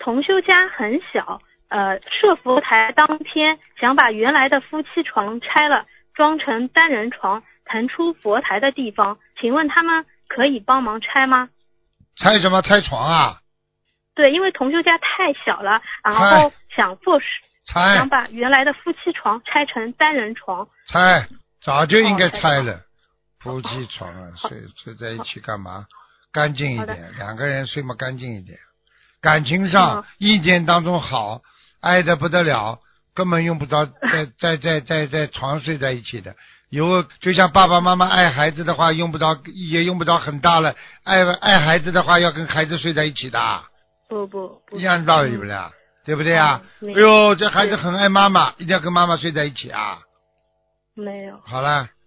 同修家很小，设佛台当天想把原来的夫妻床拆了，装成单人床，腾出佛台的地方，请问他们可以帮忙拆吗？ 拆什么？拆床啊？ 对，因为同修家太小了，然后想把原来的夫妻床拆成单人床。 拆，早就应该拆了。夫妻床啊，睡在一起干嘛？干净一点，两个人睡嘛干净一点。感情上意见当中好，爱得不得了，根本用不着在床睡在一起的。就像爸爸妈妈爱孩子的话，也用不着很大了。爱孩子的话，要跟孩子睡在一起的。 不， 一样道理不啦？对不对啊？哎呦，这孩子很爱妈妈，一定要跟妈妈睡在一起啊？ 没有。 好了，